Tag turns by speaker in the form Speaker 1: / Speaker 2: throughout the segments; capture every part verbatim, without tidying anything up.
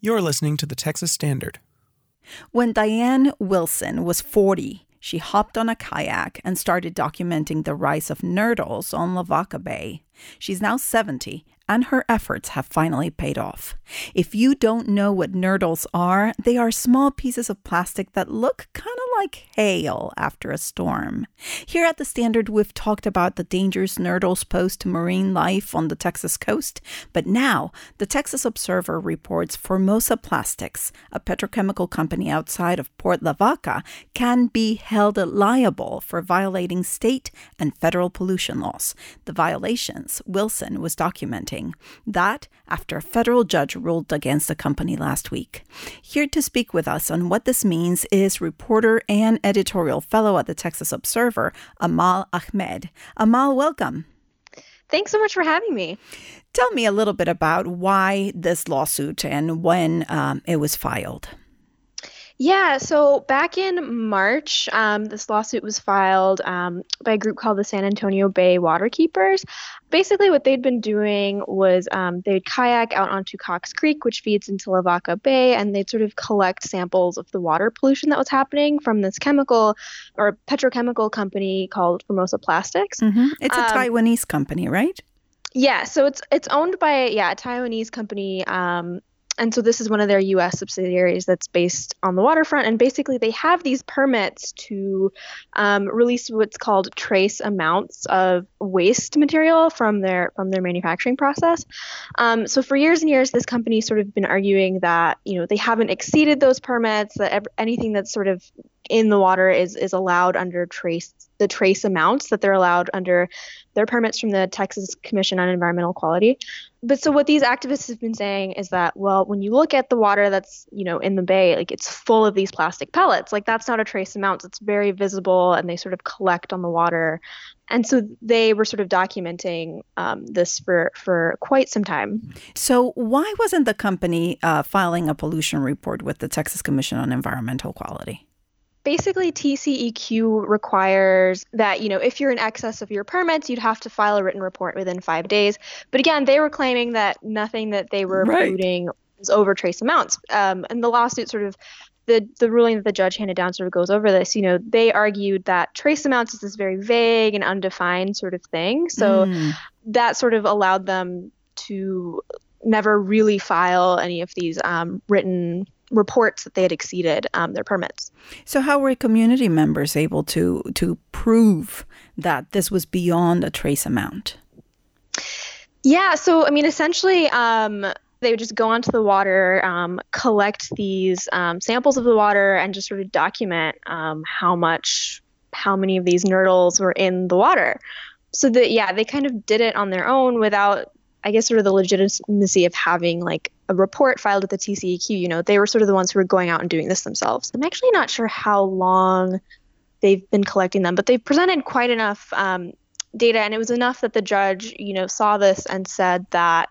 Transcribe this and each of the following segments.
Speaker 1: You're listening to the Texas Standard.
Speaker 2: When Diane Wilson was forty, she hopped on a kayak and started documenting the rise of nurdles on Lavaca Bay. She's now seventy, and her efforts have finally paid off. If you don't know what nurdles are, they are small pieces of plastic that look kind of like hail after a storm. Here at the Standard, we've talked about the dangers nurdles pose to marine life on the Texas coast, but now the Texas Observer reports Formosa Plastics, a petrochemical company outside of Port Lavaca, can be held liable for violating state and federal pollution laws. The violations Wilson was documenting. That after a federal judge ruled against the company last week. Here to speak with us on what this means is reporter and editorial fellow at the Texas Observer, Amal Ahmed. Amal, welcome.
Speaker 3: Thanks so much for having me.
Speaker 2: Tell me a little bit about why this lawsuit and when um, it was filed.
Speaker 3: Yeah, so back in March, um, this lawsuit was filed um, by a group called the San Antonio Bay Waterkeepers. Basically, what they'd been doing was um, they'd kayak out onto Cox Creek, which feeds into Lavaca Bay, and they'd sort of collect samples of the water pollution that was happening from this chemical or petrochemical company called Formosa Plastics.
Speaker 2: Mm-hmm. It's a
Speaker 3: um,
Speaker 2: Taiwanese company, right?
Speaker 3: Yeah, so it's it's owned by yeah a Taiwanese company. Um, And so this is one of their U S subsidiaries that's based on the waterfront. And basically they have these permits to um, release what's called trace amounts of waste material from their from their manufacturing process. Um, so for years and years, this company sort of been arguing that, you know, they haven't exceeded those permits, that ev- anything that's sort of in the water is is allowed under trace the trace amounts that they're allowed under their permits from the Texas Commission on Environmental Quality. But so what these activists have been saying is that, well, when you look at the water that's, you know, in the bay, like it's full of these plastic pellets. Like that's not a trace amount. It's very visible and they sort of collect on the water. And so they were sort of documenting um, this for, for quite some time.
Speaker 2: So why wasn't the company uh, filing a pollution report with the Texas Commission on Environmental Quality?
Speaker 3: Basically, T C E Q requires that, you know, if you're in excess of your permits, you'd have to file a written report within five days. But again, they were claiming that nothing that they were
Speaker 2: Right.
Speaker 3: polluting was over trace amounts. Um, and the lawsuit sort of, the, the ruling that the judge handed down sort of goes over this. You know, they argued that trace amounts is this very vague and undefined sort of thing. So
Speaker 2: Mm.
Speaker 3: that sort of allowed them to never really file any of these um, written reports that they had exceeded um, their permits.
Speaker 2: So how were community members able to to prove that this was beyond a trace amount?
Speaker 3: Yeah, so I mean, essentially, um, they would just go onto the water, um, collect these um, samples of the water, and just sort of document um, how much, how many of these nurdles were in the water. So that, yeah, they kind of did it on their own without, I guess, sort of the legitimacy of having like a report filed with the T C E Q. You know, they were sort of the ones who were going out and doing this themselves. I'm actually not sure how long they've been collecting them, but they've presented quite enough um, data, and it was enough that the judge, you know, saw this and said that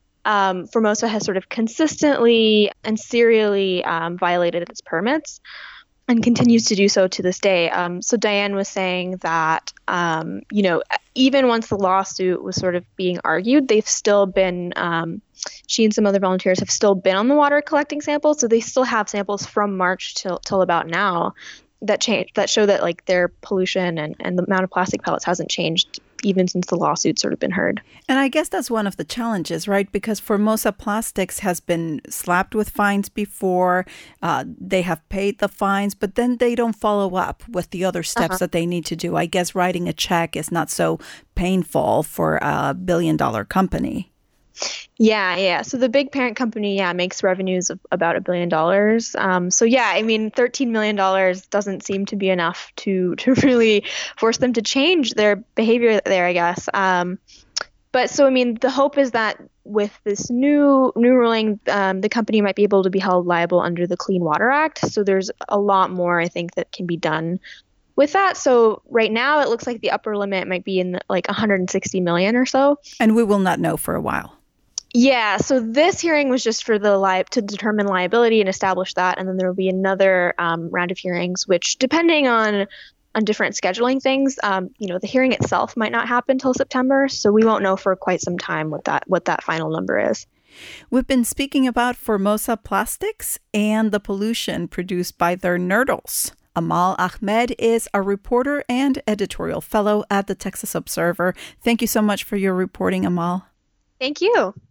Speaker 3: um, Formosa has sort of consistently and serially um, violated its permits and continues to do so to this day. Um, so Diane was saying that, um, you know, even once the lawsuit was sort of being argued, they've still been, um, she and some other volunteers have still been on the water collecting samples. So they still have samples from March till till about now that change that show that like their pollution and, and the amount of plastic pellets hasn't changed even since the lawsuit's sort of been heard.
Speaker 2: And I guess that's one of the challenges, right? Because Formosa Plastics has been slapped with fines before. Uh, they have paid the fines, but then they don't follow up with the other steps uh-huh. that they need to do. I guess writing a check is not so painful for a billion dollar company.
Speaker 3: Yeah, yeah. So the big parent company, yeah, makes revenues of about a billion dollars. Um, so yeah, I mean, thirteen million dollars doesn't seem to be enough to to really force them to change their behavior there, I guess. Um, but so I mean, the hope is that with this new new ruling, um, the company might be able to be held liable under the Clean Water Act. So there's a lot more, I think, that can be done with that. So right now, it looks like the upper limit might be in the, like one hundred sixty million or so.
Speaker 2: And we will not know for a while.
Speaker 3: Yeah, so this hearing was just for the li- to determine liability and establish that, and then there will be another um, round of hearings, which, depending on on different scheduling things, um, you know, the hearing itself might not happen till September, so we won't know for quite some time what that what that final number is.
Speaker 2: We've been speaking about Formosa Plastics and the pollution produced by their nurdles. Amal Ahmed is a reporter and editorial fellow at the Texas Observer. Thank you so much for your reporting, Amal.
Speaker 3: Thank you.